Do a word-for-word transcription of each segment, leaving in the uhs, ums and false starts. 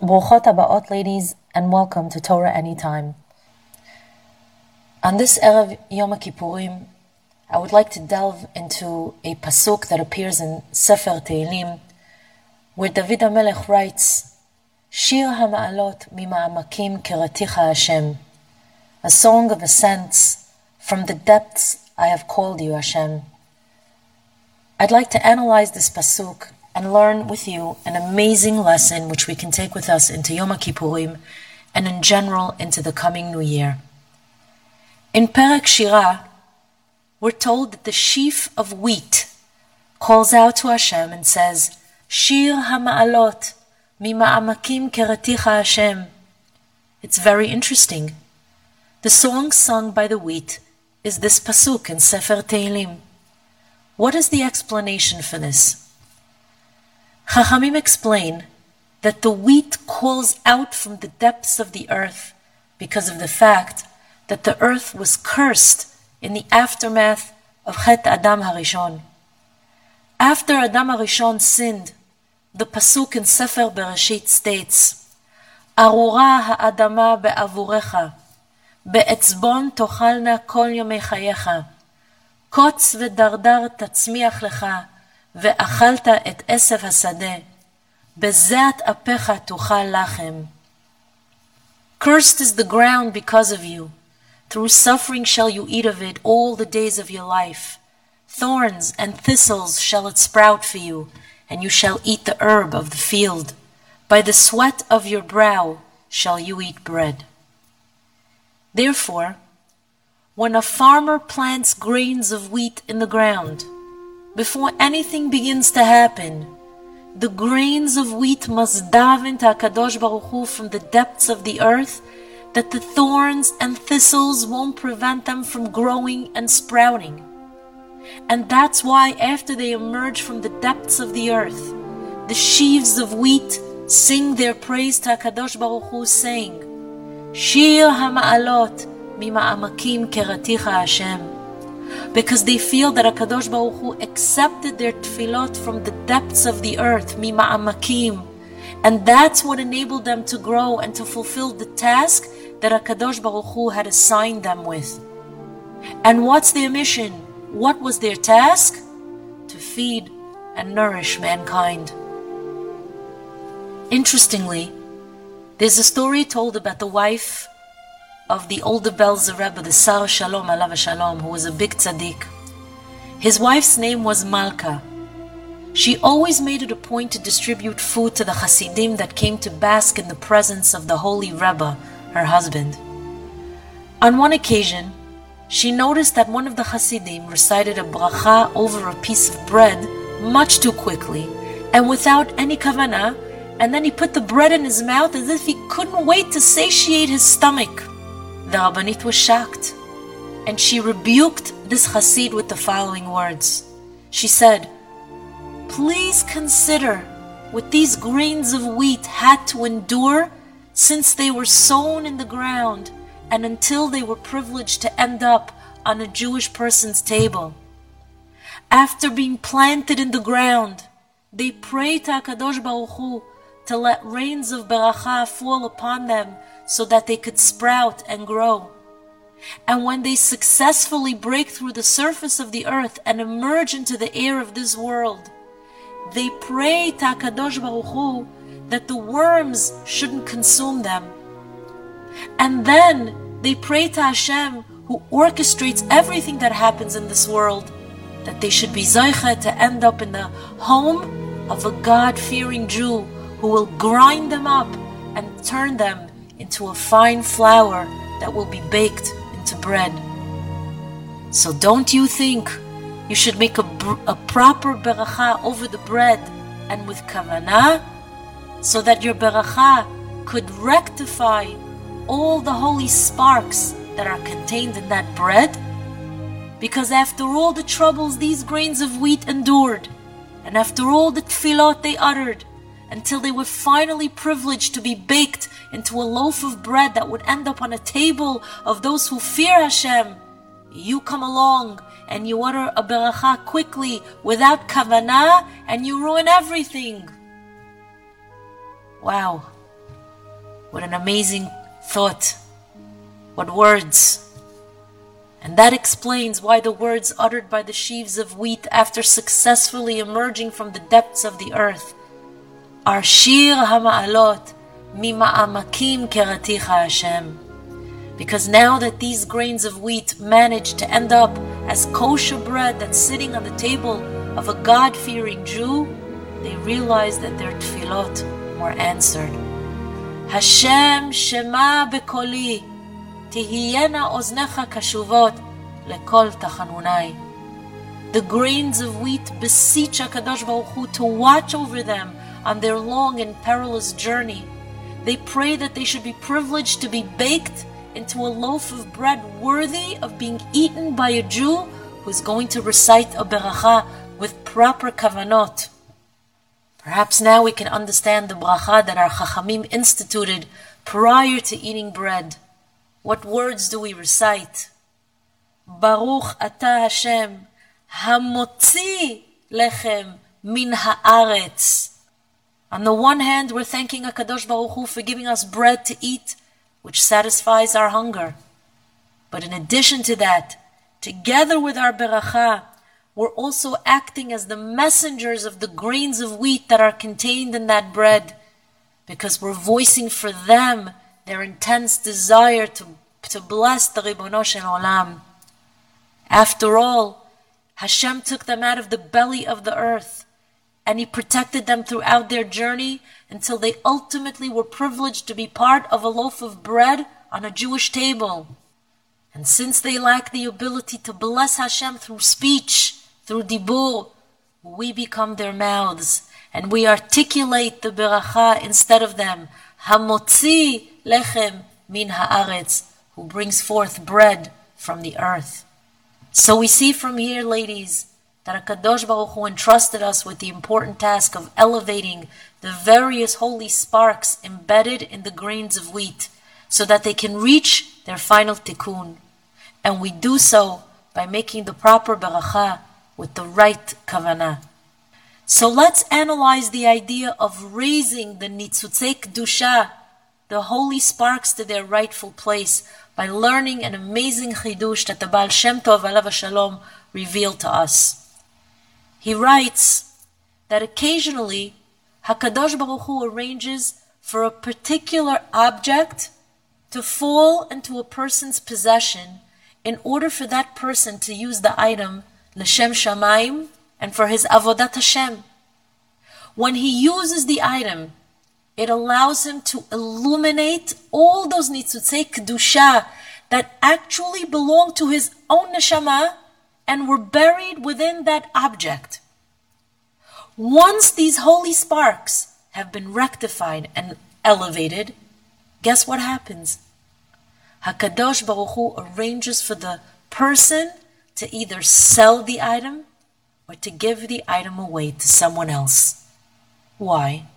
Bruchot habaot, ladies, and welcome to Torah Anytime. On this Erev Yom Kippurim, I would like to delve into a pasuk that appears in Sefer Tehillim, where David HaMelech writes, Shir HaMa'alot mima'amakim keraticha Hashem, a song of ascents, from the depths I have called you, Hashem. I'd like to analyze this pasuk and learn with you an amazing lesson which we can take with us into Yom Kippurim and in general into the coming new year. In Perek Shirah, we're told that the sheaf of wheat calls out to Hashem and says, Shir HaMa'alot mima'amakim keraticha Hashem. It's very interesting. The song sung by the wheat is this pasuk in Sefer Tehillim. What is the explanation for this? Chachamim explain that the wheat calls out from the depths of the earth because of the fact that the earth was cursed in the aftermath of Chet Adam HaRishon. After Adam HaRishon sinned, the pasuk in Sefer Bereshit states, Arura ha'adama be'avurecha, be'etzbon tochalna kol yomei chayecha, kotz v'dardar tatzmiach lecha, ואכלת את עשב השדה, בזעת אפיך תאכל לחם. Cursed is the ground because of you. Through suffering shall you eat of it all the days of your life. Thorns and thistles shall it sprout for you, and you shall eat the herb of the field. By the sweat of your brow shall you eat bread. Therefore, when a farmer plants grains of wheat in the ground, before anything begins to happen, the grains of wheat must daven to HaKadosh Baruch Hu from the depths of the earth, that the thorns and thistles won't prevent them from growing and sprouting. And that's why after they emerge from the depths of the earth, the sheaves of wheat sing their praise to HaKadosh Baruch Hu, saying, Shir HaMa'alot mima'amakim keraticha Hashem. Because they feel that HaKadosh Baruch Hu accepted their tefillot from the depths of the earth, mima'amakim, and that's what enabled them to grow and to fulfill the task that HaKadosh Baruch Hu had assigned them with. And what's their mission? What was their task? To feed and nourish mankind. Interestingly, there's a story told about the wife of the older Belzer Rebbe, the Sar Shalom, Alav Shalom, who was a big tzaddik. His wife's name was Malka. She always made it a point to distribute food to the Hasidim that came to bask in the presence of the holy Rebbe, her husband. On one occasion, she noticed that one of the Hasidim recited a bracha over a piece of bread much too quickly and without any kavanah, and then he put the bread in his mouth as if he couldn't wait to satiate his stomach. The Rabbanit was shocked, and she rebuked this Hasid with the following words. She said, Please consider what these grains of wheat had to endure since they were sown in the ground and until they were privileged to end up on a Jewish person's table. After being planted in the ground, they prayed to HaKadosh Baruch Hu to let rains of beracha fall upon them so that they could sprout and grow. And when they successfully break through the surface of the earth and emerge into the air of this world, they pray to HaKadosh Baruch Hu that the worms shouldn't consume them. And then they pray to Hashem, who orchestrates everything that happens in this world, that they should be zocheh to end up in the home of a God-fearing Jew who will grind them up and turn them into a fine flour that will be baked into bread. So don't you think you should make a, a proper beracha over the bread and with kavanah, so that your beracha could rectify all the holy sparks that are contained in that bread? Because after all the troubles these grains of wheat endured, and after all the tefillot they uttered, until they were finally privileged to be baked into a loaf of bread that would end up on a table of those who fear Hashem, you come along and you utter a beracha quickly without kavanah and you ruin everything. Wow, What an amazing thought. What words. And that explains why the words uttered by the sheaves of wheat after successfully emerging from the depths of the earth are Shir HaMa'alot Mima'amakim Keraticha Hashem. Because now that these grains of wheat managed to end up as kosher bread that's sitting on the table of a God-fearing Jew, they realized that their tefillot were answered. Hashem Shema Bekoli Tihiyena Oznecha Kashuvot Lekol Tachanunai. The grains of wheat beseech HaKadosh Baruch Hu to watch over them on their long and perilous journey. They pray that they should be privileged to be baked into a loaf of bread worthy of being eaten by a Jew who is going to recite a beracha with proper kavanot. Perhaps now we can understand the bracha that our Chachamim instituted prior to eating bread. What words do we recite? Baruch Ata Hashem, Hamotzi Lechem Min Haaretz. On the one hand, we're thanking HaKadosh Baruch Hu for giving us bread to eat, which satisfies our hunger. But in addition to that, together with our beracha, we're also acting as the messengers of the grains of wheat that are contained in that bread, because we're voicing for them their intense desire to, to bless the Ribono Shel Olam. After all, Hashem took them out of the belly of the earth, and He protected them throughout their journey until they ultimately were privileged to be part of a loaf of bread on a Jewish table. And since they lack the ability to bless Hashem through speech, through dibur, we become their mouths, and we articulate the beracha instead of them. Hamotzi lechem min haaretz, who brings forth bread from the earth. So we see from here, ladies, that HaKadosh Baruch Hu entrusted us with the important task of elevating the various holy sparks embedded in the grains of wheat so that they can reach their final tikkun. And we do so by making the proper beracha with the right kavanah. So let's analyze the idea of raising the nitzutzei kedusha, the holy sparks, to their rightful place by learning an amazing chidush that the Baal Shem Tov Alav Shalom revealed to us. He writes that occasionally HaKadosh Baruch Hu arranges for a particular object to fall into a person's possession in order for that person to use the item l'shem shamayim and for his avodat Hashem. When he uses the item, it allows him to illuminate all those nitzutzei kedusha that actually belong to his own neshama and were buried within that object. Once these holy sparks have been rectified and elevated, guess what happens? HaKadosh Baruch Hu arranges for the person to either sell the item or to give the item away to someone else. Why?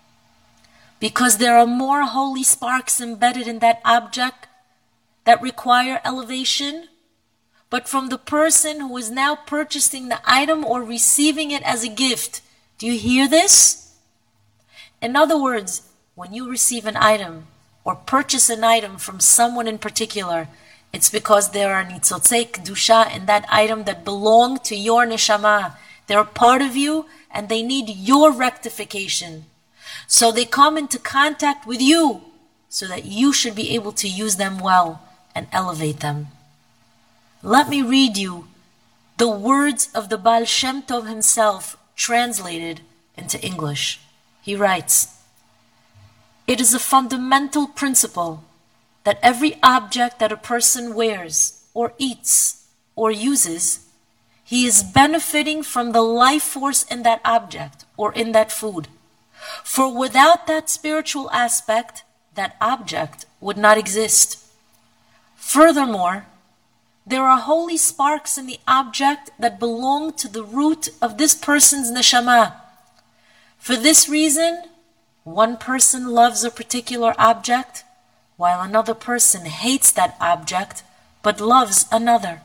Because there are more holy sparks embedded in that object that require elevation, but from the person who is now purchasing the item or receiving it as a gift. Do you hear this? In other words, when you receive an item or purchase an item from someone in particular, it's because there are nitzutzei kedusha in that item that belong to your neshama. They're part of you and they need your rectification. So they come into contact with you so that you should be able to use them well and elevate them. Let me read you the words of the Baal Shem Tov himself translated into English. He writes, "It is a fundamental principle that every object that a person wears or eats or uses, he is benefiting from the life force in that object or in that food. For without that spiritual aspect, that object would not exist. Furthermore, there are holy sparks in the object that belong to the root of this person's neshama. For this reason, one person loves a particular object, while another person hates that object, but loves another.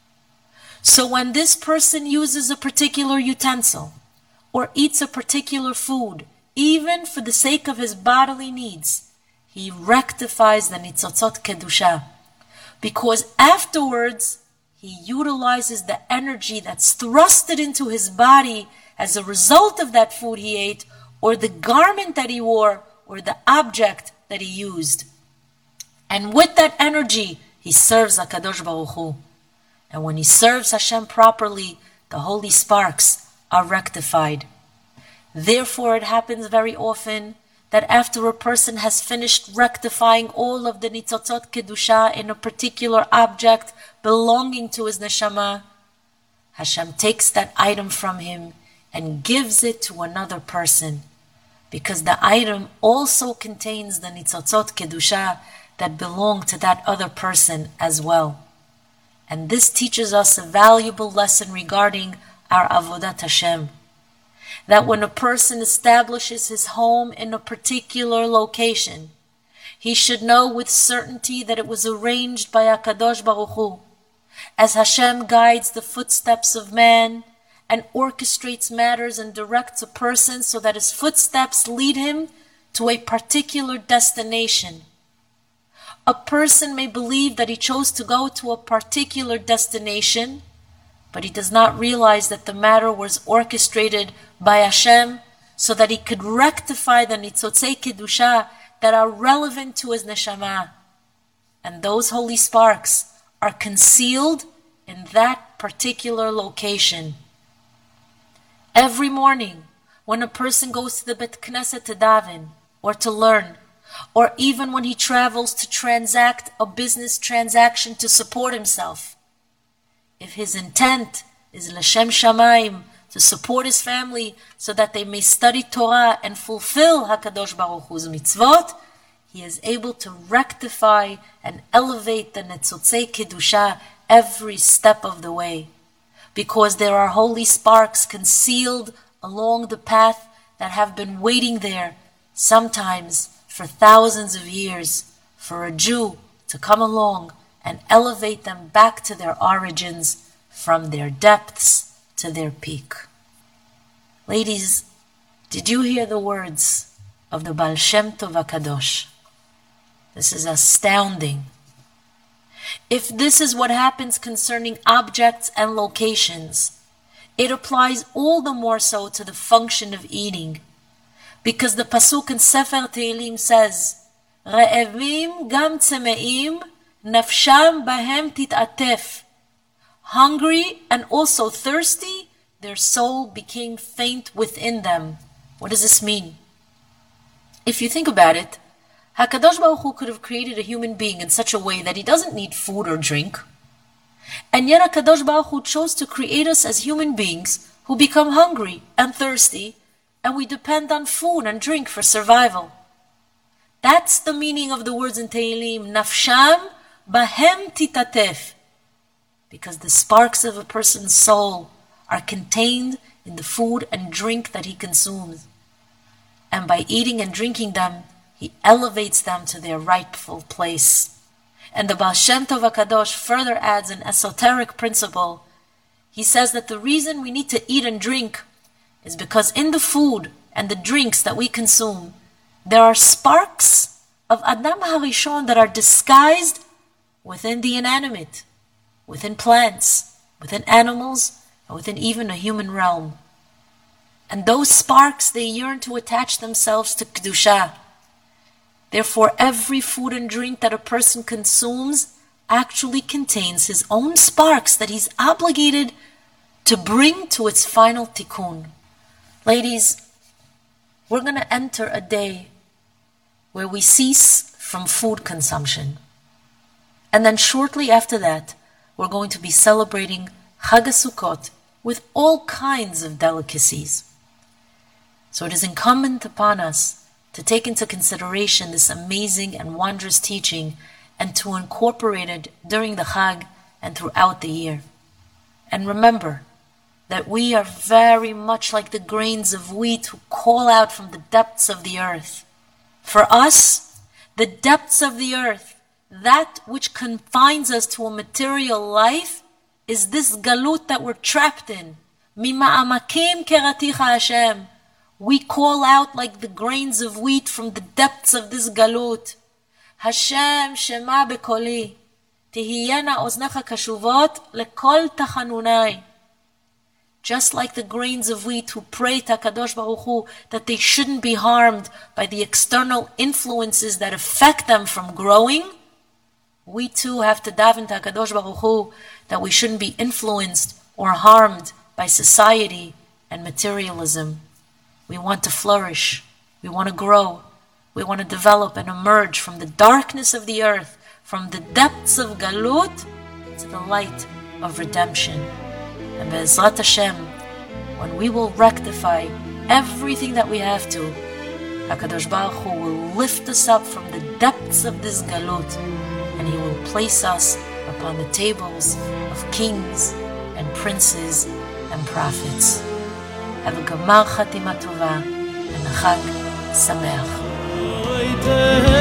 So when this person uses a particular utensil, or eats a particular food, even for the sake of his bodily needs, he rectifies the Nitzotzot Kedusha. Because afterwards, he utilizes the energy that's thrusted into his body as a result of that food he ate, or the garment that he wore, or the object that he used. And with that energy, he serves HaKadosh Baruch Hu. And when he serves Hashem properly, the holy sparks are rectified. Therefore, it happens very often that after a person has finished rectifying all of the Nitzotzot Kedusha in a particular object belonging to his neshama, Hashem takes that item from him and gives it to another person, because the item also contains the Nitzotzot Kedusha that belong to that other person as well. And this teaches us a valuable lesson regarding our Avodat Hashem. That when a person establishes his home in a particular location, he should know with certainty that it was arranged by HaKadosh Baruch Hu. As Hashem guides the footsteps of man and orchestrates matters and directs a person so that his footsteps lead him to a particular destination. A person may believe that he chose to go to a particular destination, but he does not realize that the matter was orchestrated by Hashem so that he could rectify the Nitzotzei Kedusha that are relevant to his neshama. And those holy sparks are concealed in that particular location. Every morning, when a person goes to the Bet Knesset to daven or to learn, or even when he travels to transact a business transaction to support himself, if his intent is l'shem shamayim, to support his family so that they may study Torah and fulfill HaKadosh Baruch Hu's mitzvot, he is able to rectify and elevate the Nitzotzei Kedusha every step of the way, because there are holy sparks concealed along the path that have been waiting there, sometimes for thousands of years, for a Jew to come along and elevate them back to their origins, from their depths to their peak. Ladies, did you hear the words of the Baal Shem Tov HaKadosh? This is astounding. If this is what happens concerning objects and locations, it applies all the more so to the function of eating, because the pasuk in Sefer Tehillim says, "Re'evim gam tzemeim, nafsham bahem tit'atef." Hungry and also thirsty, their soul became faint within them. What does this mean? If you think about it, HaKadosh Baruch Hu could have created a human being in such a way that he doesn't need food or drink. And yet HaKadosh Baruch Hu chose to create us as human beings who become hungry and thirsty, and we depend on food and drink for survival. That's the meaning of the words in Tehillim, Nafsham bahem titatef. Because the sparks of a person's soul are contained in the food and drink that he consumes. And by eating and drinking them, he elevates them to their rightful place. And the Baal Shem Tov HaKadosh further adds an esoteric principle. He says that the reason we need to eat and drink is because in the food and the drinks that we consume, there are sparks of Adam HaRishon that are disguised within the inanimate, within plants, within animals, and within even a human realm. And those sparks, they yearn to attach themselves to Kedusha. Therefore, every food and drink that a person consumes actually contains his own sparks that he's obligated to bring to its final tikkun. Ladies, we're going to enter a day where we cease from food consumption. And then shortly after that, we're going to be celebrating Chag HaSukkot with all kinds of delicacies. So it is incumbent upon us to take into consideration this amazing and wondrous teaching and to incorporate it during the Chag and throughout the year. And remember that we are very much like the grains of wheat who call out from the depths of the earth. For us, the depths of the earth, that which confines us to a material life, is this galut that we're trapped in. Mima'amakim keraticha Hashem. We call out like the grains of wheat from the depths of this galut. השם שמע בקולי, תהיינה אוזניך קשובות לכל תחנוני. Just like the grains of wheat who pray to HaKadosh Baruch Hu that they shouldn't be harmed by the external influences that affect them from growing, we too have to daven to HaKadosh Baruch Hu that we shouldn't be influenced or harmed by society and materialism. We want to flourish. We want to grow. We want to develop and emerge from the darkness of the earth, from the depths of Galut to the light of redemption. And Be'ezrat Hashem, when we will rectify everything that we have to, HaKadosh Baruch Hu will lift us up from the depths of this Galut, and He will place us upon the tables of kings and princes and prophets. Have a Gamar Chatima Tova and a Chag Sameach.